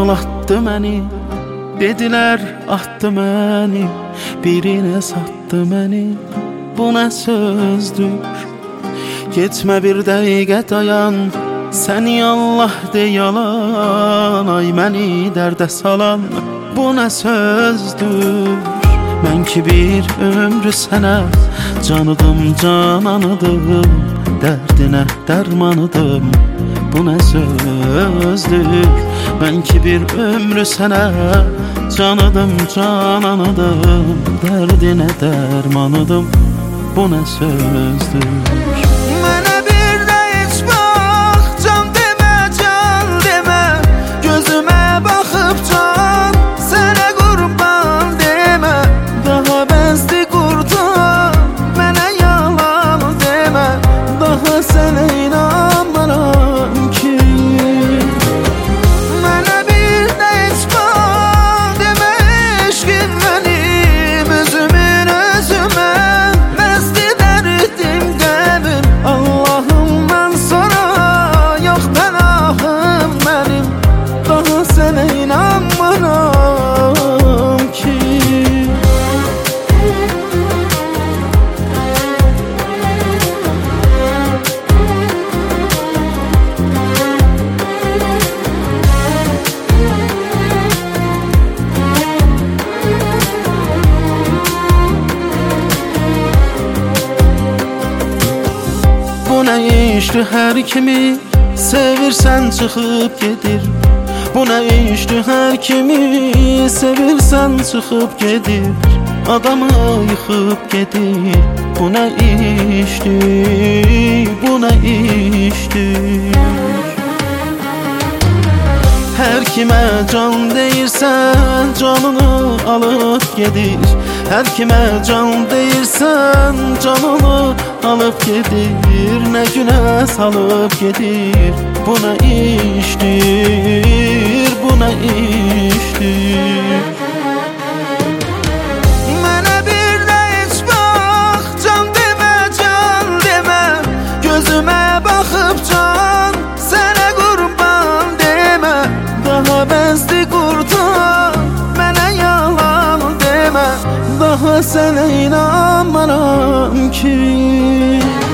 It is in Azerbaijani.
ağlatdı məni. Dedilər atdı məni, birinə satdı məni. Bu nə sözdür? Getmə bir dəqiqə dayan, səni Allah de yalan. Ay məni dərdə salan, bu nə sözdür? Mən ki bir ömrü sənə canıdım, cananıdım, dərdinə dərmanıdım. Bu nə sözdür? Mən ki bir ömrü sənə canıdım, cananıdım, dərdinə dərmanıdım. Bu nə sözdür? Mənə bir də heç bax, can demə, can demə. Gözümə baxıb can, sənə qurban demə. Daha bəsdi qurtar, mənə yalan demə. Daha sənə inanmaram ki. Mənə bir də heç bax, demə eşqin mənim, özümün özümə. Məst edərdim qəmim, Allahım mən sana, yox pənahım mənim. Daha sənə inanmaram ki. Bu nə işdir, hər kimi sevirsən çıxıb gedir. Bu nə işdir, hər kimi sevirsən çıxıb gedir. Adamı yıxıb gedir. Bu nə işdir, bu nə işdir? Hər kimə can deyirsən, canını alıb gedir. Hər kimə can deyirsən, canını alıb gedir. Nə günə salıb gedir. Bu nə işdir, bu nə işdir? Mənə bir də heç bax, can demə, can demə. Gözümə baxıb can, sənə qurban demə. Daha bəsdi qurtar, mənə yalan demə. Daha sənə inanmaram ki.